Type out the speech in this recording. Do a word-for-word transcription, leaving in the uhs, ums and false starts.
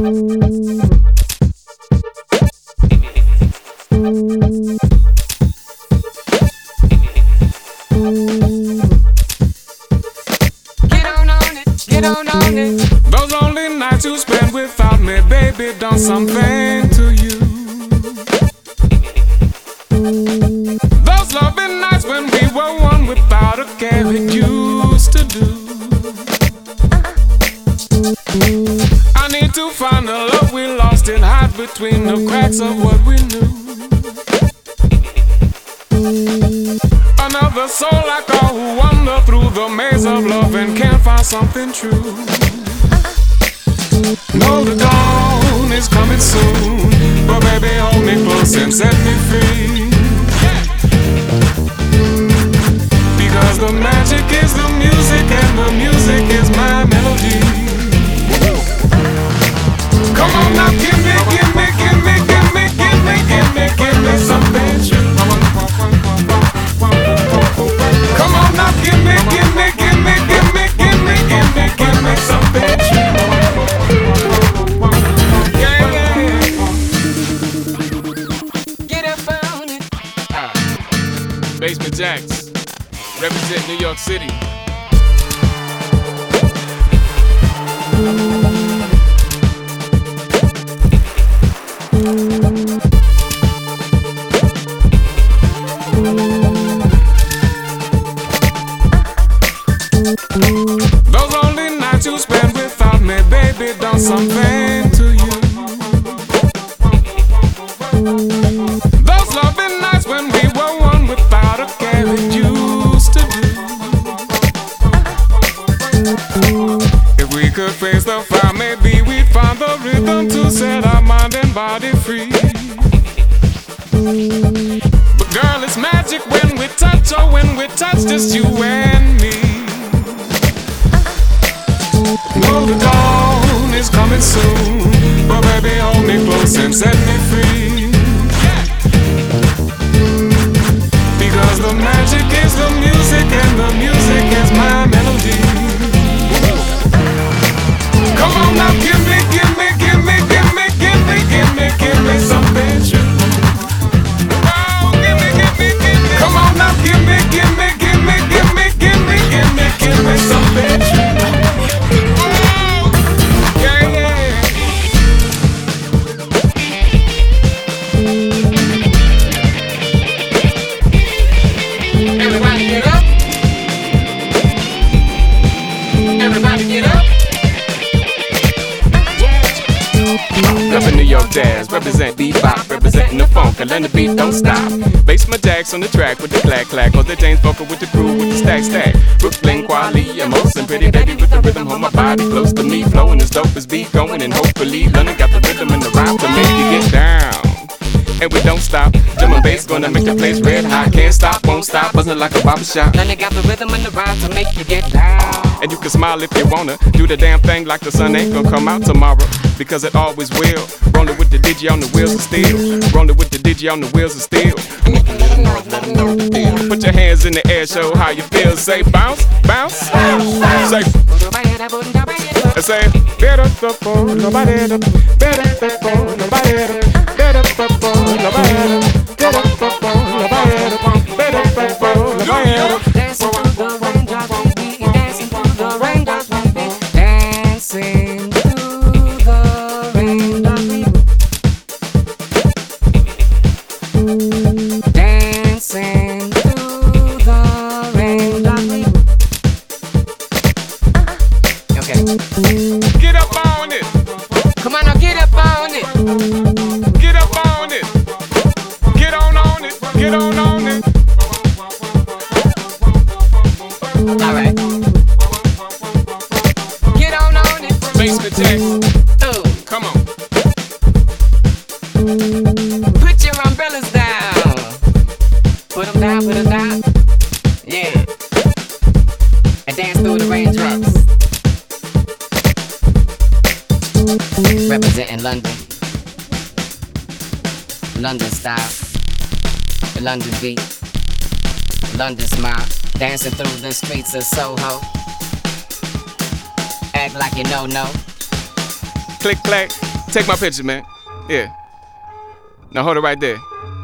Done something to you. Those loving nights when we were one without a care it used to do. I need to find the love we lost and hide between the cracks of what we knew. Another soul like all who wander through the maze of love and can't find something true. Know the dawn is coming soon, but baby hold me close and set me free. Because the magic is the music and the music is my melody. Come on now, give me, give me, give me, give me, give me, give me, give me something true. Come on now, give me, give me, give me, give me, give me, give me, give me something true. Basement Jaxx, represent New York City. Those only nights you spend without me, baby, done something to you. Those loving nights when we were one without a care it used to do. If we could face the fire, maybe we'd find the rhythm to set our mind and body free. But girl, it's magic when we touch, or when we touch just you and me. Know the dawn is coming soon, but baby hold me close and set me free. Because the magic is the music and the music is my melody. Come on now, give me, give me, give me, give me, give me, give me, give me something true. Oh, give me, give me, give me. Come on now, give me, give me, give me, give me, give me, give me, give me something true. Oh, yeah, yeah. Everybody get up. Everybody get up. Reppin' New York Jazz, represent bebop, representing the funk, and let the beat don't stop. Basement Jaxx on the track with the clack clack, or the James Booker with the crew with the stack stack. Brooklyn, Quali, and Molson, pretty baby with the rhythm, hold my body close to me, flowing as dope as beat going, and hopefully London got the rhythm and the rhyme to make you get down. And we don't stop, drum and bass gonna make the place red hot. Can't stop, won't stop, buzzing like a barbershop. London got the rhythm and the rhyme to make you get down. And you can smile if you wanna, do the damn thing like the sun ain't gonna come out tomorrow, because it always will. Rollin' with the digi on the wheels of steel. Rollin' with the digi on the wheels of steel. Put your hands in the air, show how you feel. Say bounce, bounce. Say, say, better for nobody, better for nobody, better for nobody, better for nobody, better for nobody. Dancing through the raindrops, we be dancing through the raindrops, we be dancing through the raindrops, we be dancing through the raindrops, we be. Okay. Get up on it. Come on now, get up on it. Get up on it. Get on on it. Get on on it. Alright. Get on on it. Basement Jaxx. Ooh. Come on. Put your umbrellas down. Put them down, put them down. Yeah. And dance through the raindrops. Representing London. London style. The London beat. London smile. Dancing through the streets of Soho. Act like you know, no. Click, clack. Take my picture, man. Yeah. Now hold it right there.